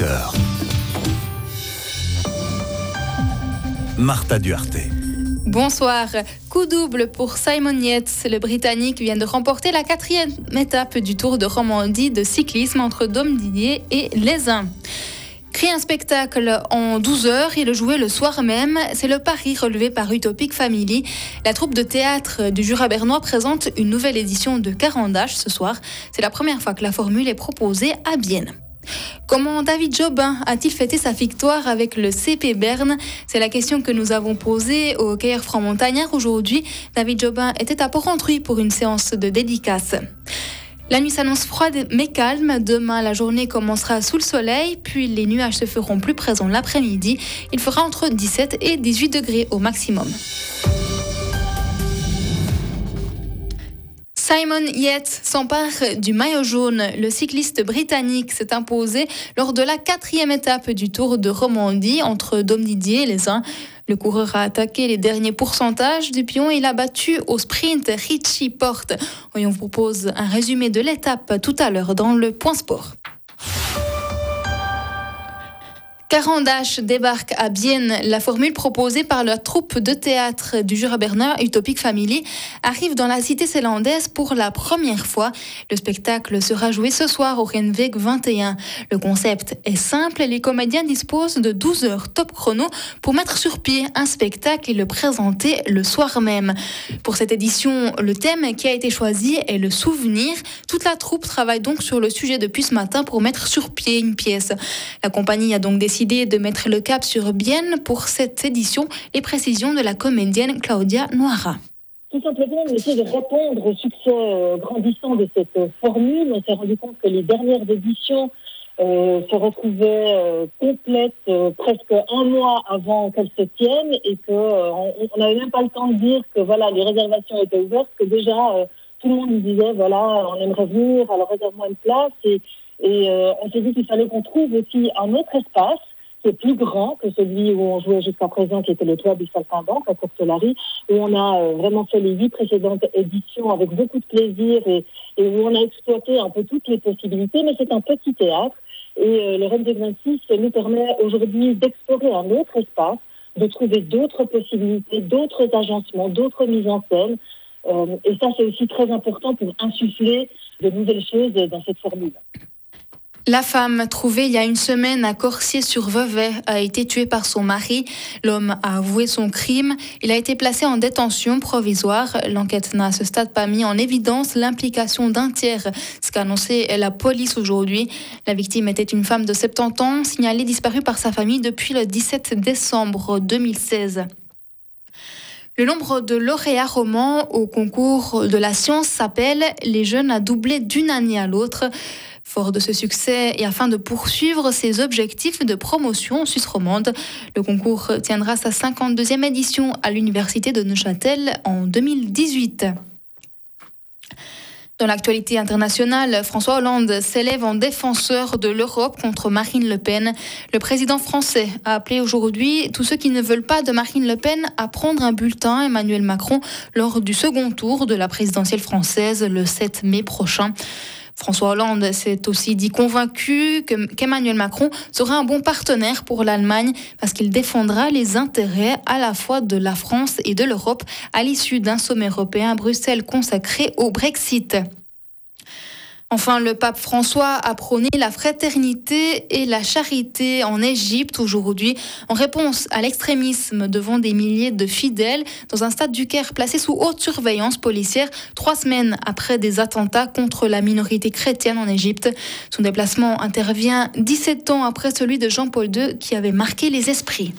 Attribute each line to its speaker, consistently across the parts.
Speaker 1: 18h. Martha Duarte.
Speaker 2: Bonsoir. Coup double pour Simon Yates. Le Britannique vient de remporter la 4e étape du Tour de Romandie de cyclisme entre Domdidier et Lézin. Créer un spectacle en 12 heures et le jouer le soir même, c'est le pari relevé par Utopic Family. La troupe de théâtre du Jura bernois présente une nouvelle édition de Carandache ce soir. C'est la première fois que la formule est proposée à Bienne. Comment David Jobin a-t-il fêté sa victoire avec le CP Berne ? C'est la question que nous avons posée au hockeyeur franc-montagnard aujourd'hui. David Jobin était à Port-Rentruy pour une séance de dédicace. La nuit s'annonce froide mais calme. Demain, la journée commencera sous le soleil, puis les nuages se feront plus présents l'après-midi. Il fera entre 17 et 18 degrés au maximum. Simon Yates s'empare du maillot jaune. Le cycliste britannique s'est imposé lors de la 4e étape du Tour de Romandie entre Domdidier et Lézin. Le coureur a attaqué les derniers pourcentages du pion et il a battu au sprint Richie Porte. On vous propose un résumé de l'étape tout à l'heure dans le Point Sport. Carandache débarque à Bienne. La formule proposée par la troupe de théâtre du Jura bernois Utopic Family arrive dans la cité zélandaise pour la première fois. Le spectacle sera joué ce soir au Renweg 21. Le concept est simple et les comédiens disposent de 12 heures top chrono pour mettre sur pied un spectacle et le présenter le soir même. Pour cette édition, le thème qui a été choisi est le souvenir. Toute la troupe travaille donc sur le sujet depuis ce matin pour mettre sur pied une pièce. La compagnie a donc décidé de mettre le cap sur Bienne pour cette édition. Les précisions de la comédienne Claudia Noira.
Speaker 3: Tout simplement, on essaie de répondre au succès grandissant de cette formule. On s'est rendu compte que les dernières éditions se retrouvaient complètes presque un mois avant qu'elles se tiennent et qu'on n'avait même pas le temps de dire que voilà, les réservations étaient ouvertes, que déjà tout le monde nous disait voilà, on aimerait venir, alors réserve-moi une place. Et on s'est dit qu'il fallait qu'on trouve aussi un autre espace qui est plus grand que celui où on jouait jusqu'à présent, qui était le toit du Saltimbanque à Courtelary, où on a vraiment fait les 8 précédentes éditions avec beaucoup de plaisir et où on a exploité un peu toutes les possibilités, mais c'est un petit théâtre. Et le Renweg 26 nous permet aujourd'hui d'explorer un autre espace, de trouver d'autres possibilités, d'autres agencements, d'autres mises en scène. Et ça, c'est aussi très important pour insuffler de nouvelles choses dans cette formule.
Speaker 2: La femme trouvée il y a une semaine à Corsier-sur-Vevey a été tuée par son mari. L'homme a avoué son crime. Il a été placé en détention provisoire. L'enquête n'a à ce stade pas mis en évidence l'implication d'un tiers, ce qu'a annoncé la police aujourd'hui. La victime était une femme de 70 ans, signalée disparue par sa famille depuis le 17 décembre 2016. Le nombre de lauréats romans au concours de la science s'appelle « Les jeunes a doublé d'une année à l'autre ». Fort de ce succès et afin de poursuivre ses objectifs de promotion suisse romande, le concours tiendra sa 52e édition à l'université de Neuchâtel en 2018. Dans l'actualité internationale, François Hollande s'élève en défenseur de l'Europe contre Marine Le Pen. Le président français a appelé aujourd'hui tous ceux qui ne veulent pas de Marine Le Pen à prendre un bulletin Emmanuel Macron lors du second tour de la présidentielle française le 7 mai prochain. François Hollande s'est aussi dit convaincu qu'Emmanuel Macron sera un bon partenaire pour l'Allemagne parce qu'il défendra les intérêts à la fois de la France et de l'Europe à l'issue d'un sommet européen à Bruxelles consacré au Brexit. Enfin, le pape François a prôné la fraternité et la charité en Égypte aujourd'hui en réponse à l'extrémisme devant des milliers de fidèles dans un stade du Caire placé sous haute surveillance policière 3 semaines après des attentats contre la minorité chrétienne en Égypte. Son déplacement intervient 17 ans après celui de Jean-Paul II qui avait marqué les esprits.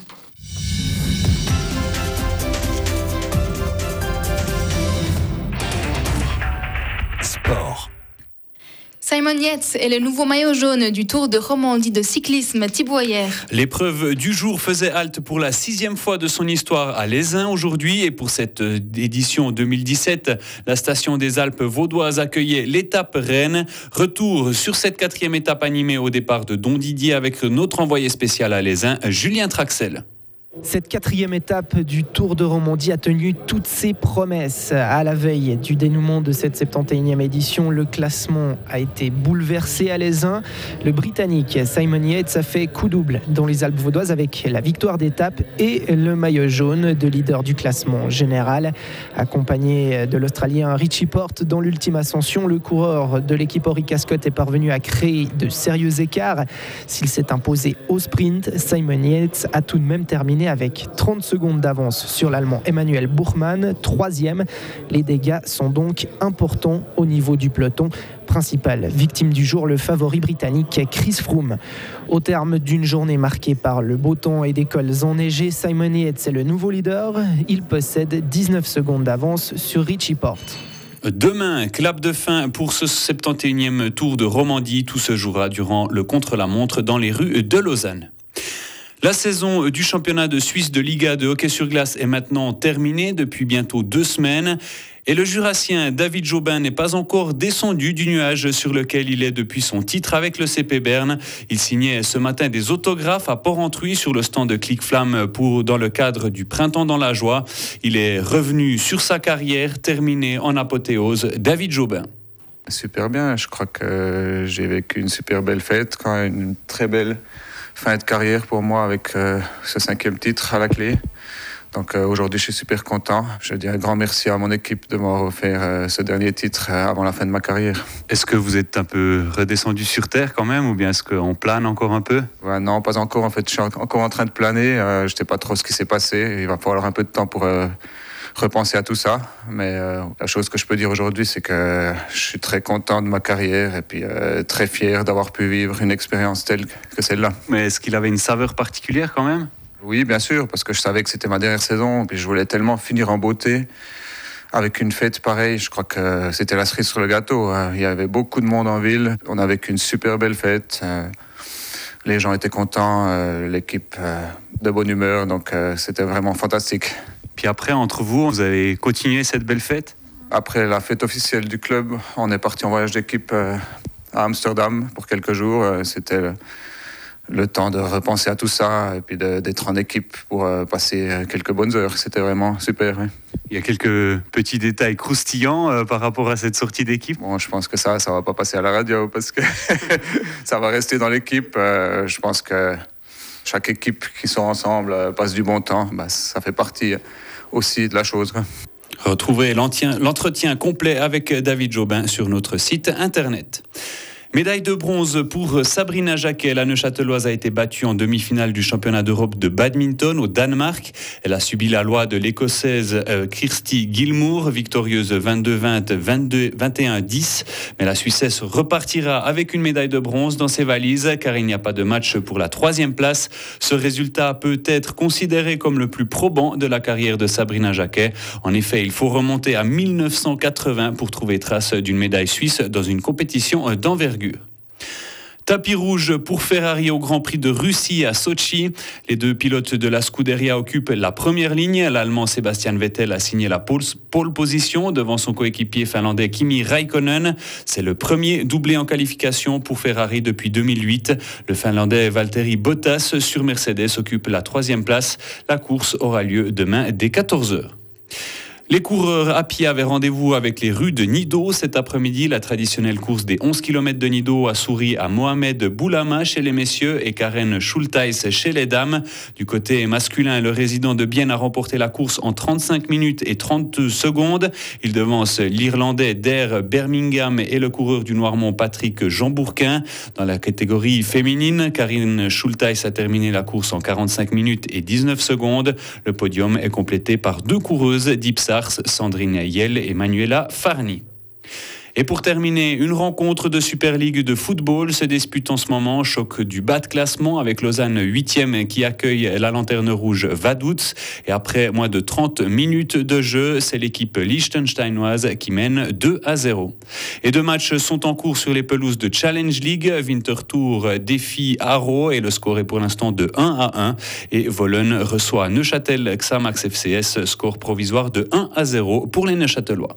Speaker 1: Sport.
Speaker 2: Simon Yates est le nouveau maillot jaune du Tour de Romandie de cyclisme Thiboyer.
Speaker 4: L'épreuve du jour faisait halte pour la 6e fois de son histoire à Lézin aujourd'hui. Et pour cette édition 2017, la station des Alpes vaudoises accueillait l'étape Rennes. Retour sur cette 4e étape animée au départ de Domdidier avec notre envoyé spécial à Lézin, Julien Traxel.
Speaker 5: Cette 4e étape du Tour de Romandie a tenu toutes ses promesses. À la veille du dénouement de cette 71e édition, le classement a été bouleversé à l'Aisin. Le Britannique Simon Yates a fait coup double dans les Alpes vaudoises avec la victoire d'étape et le maillot jaune de leader du classement général. Accompagné de l'Australien Richie Porte dans l'ultime ascension, le coureur de l'équipe Orica Scott est parvenu à créer de sérieux écarts. S'il s'est imposé au sprint, Simon Yates a tout de même terminé avec 30 secondes d'avance sur l'Allemand Emmanuel Buchmann, 3e. Les dégâts sont donc importants au niveau du peloton. Principale victime du jour, le favori britannique Chris Froome. Au terme d'une journée marquée par le beau temps et des cols enneigés, Simon Yates est le nouveau leader. Il possède 19 secondes d'avance sur Richie Porte.
Speaker 4: Demain, clap de fin pour ce 71e Tour de Romandie. Tout se jouera durant le contre-la-montre dans les rues de Lausanne. La saison du championnat de Suisse de Liga de hockey sur glace est maintenant terminée depuis bientôt 2 semaines. Et le Jurassien David Jobin n'est pas encore descendu du nuage sur lequel il est depuis son titre avec le CP Berne. Il signait ce matin des autographes à Port-Entruy sur le stand de Click-Flamme dans le cadre du Printemps dans la joie. Il est revenu sur sa carrière terminée en apothéose. David Jobin.
Speaker 6: Super bien, je crois que j'ai vécu une super belle fête, quand même une très belle fin de carrière pour moi avec ce 5e titre à la clé. Donc aujourd'hui, je suis super content. Je dis un grand merci à mon équipe de m'avoir offert ce dernier titre avant la fin de ma carrière.
Speaker 4: Est-ce que vous êtes un peu redescendu sur terre quand même, ou bien est-ce qu'on plane encore un peu ?
Speaker 6: Non, pas encore. En fait, je suis encore en train de planer. Je ne sais pas trop ce qui s'est passé. Il va falloir un peu de temps pour repenser à tout ça. Mais la chose que je peux dire aujourd'hui, c'est que je suis très content de ma carrière et puis très fier d'avoir pu vivre une expérience telle que celle-là.
Speaker 4: Mais est-ce qu'il avait une saveur particulière quand même ?
Speaker 6: Oui, bien sûr, parce que je savais que c'était ma dernière saison, puis je voulais tellement finir en beauté. Avec une fête pareille, je crois que c'était la cerise sur le gâteau. Il y avait beaucoup de monde en ville, on a vécu une super belle fête. Les gens étaient contents, l'équipe de bonne humeur, donc c'était vraiment fantastique.
Speaker 4: Puis après, entre vous, vous avez continué cette belle fête ?
Speaker 6: Après la fête officielle du club, on est parti en voyage d'équipe à Amsterdam pour quelques jours. C'était le temps de repenser à tout ça et puis d'être en équipe pour passer quelques bonnes heures. C'était vraiment super. Oui.
Speaker 4: Il y a quelques petits détails croustillants par rapport à cette sortie d'équipe.
Speaker 6: Bon, je pense que ça va pas passer à la radio parce que ça va rester dans l'équipe. Je pense que chaque équipe qui sont ensemble passe du bon temps. Ça fait partie aussi de la chose.
Speaker 4: Retrouvez l'entretien complet avec David Jobin sur notre site internet. Médaille de bronze pour Sabrina Jacquet. La Neuchâteloise a été battue en demi-finale du championnat d'Europe de badminton au Danemark. Elle a subi la loi de l'Écossaise Kirsty Gilmour, victorieuse 22-20, 21-10. Mais la Suissesse repartira avec une médaille de bronze dans ses valises car il n'y a pas de match pour la 3e place. Ce résultat peut être considéré comme le plus probant de la carrière de Sabrina Jacquet. En effet, il faut remonter à 1980 pour trouver trace d'une médaille suisse dans une compétition d'envergure. Tapis rouge pour Ferrari au Grand Prix de Russie à Sochi. Les 2 pilotes de la Scuderia occupent la première ligne. L'Allemand Sebastian Vettel a signé la pole position devant son coéquipier finlandais Kimi Räikkönen. C'est le premier doublé en qualification pour Ferrari depuis 2008. Le Finlandais Valtteri Bottas sur Mercedes occupe la 3e place. La course aura lieu demain dès 14h. Les coureurs à pied avaient rendez-vous avec les rues de Nido cet après-midi. La traditionnelle course des 11 km de Nido a souri à Mohamed Boulama chez les messieurs et Karen Schulteis chez les dames. Du côté masculin, le résident de Bienne a remporté la course en 35 minutes et 32 secondes. Il devance l'Irlandais d'Air Birmingham et le coureur du Noirmont Patrick Jean-Bourquin. Dans la catégorie féminine, Karen Schulteis a terminé la course en 45 minutes et 19 secondes. Le podium est complété par 2 coureuses d'Ipsar, Sandrine Yel et Manuela Farni. Et pour terminer, une rencontre de Super League de football se dispute en ce moment. Choc du bas de classement avec Lausanne 8e qui accueille la Lanterne Rouge Vaduz. Et après moins de 30 minutes de jeu, c'est l'équipe liechtensteinoise qui mène 2-0. Et 2 matchs sont en cours sur les pelouses de Challenge League. Winterthur défie Haro et le score est pour l'instant de 1-1. Et Wohlen reçoit Neuchâtel Xamax FCS, score provisoire de 1-0 pour les Neuchâtelois.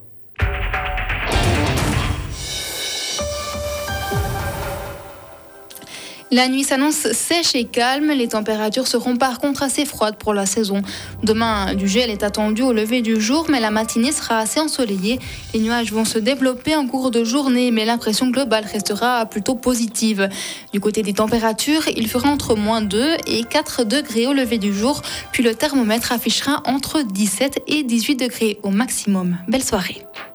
Speaker 2: La nuit s'annonce sèche et calme. Les températures seront par contre assez froides pour la saison. Demain, du gel est attendu au lever du jour, mais la matinée sera assez ensoleillée. Les nuages vont se développer en cours de journée, mais l'impression globale restera plutôt positive. Du côté des températures, il fera entre moins 2 et 4 degrés au lever du jour, puis le thermomètre affichera entre 17 et 18 degrés au maximum. Belle soirée.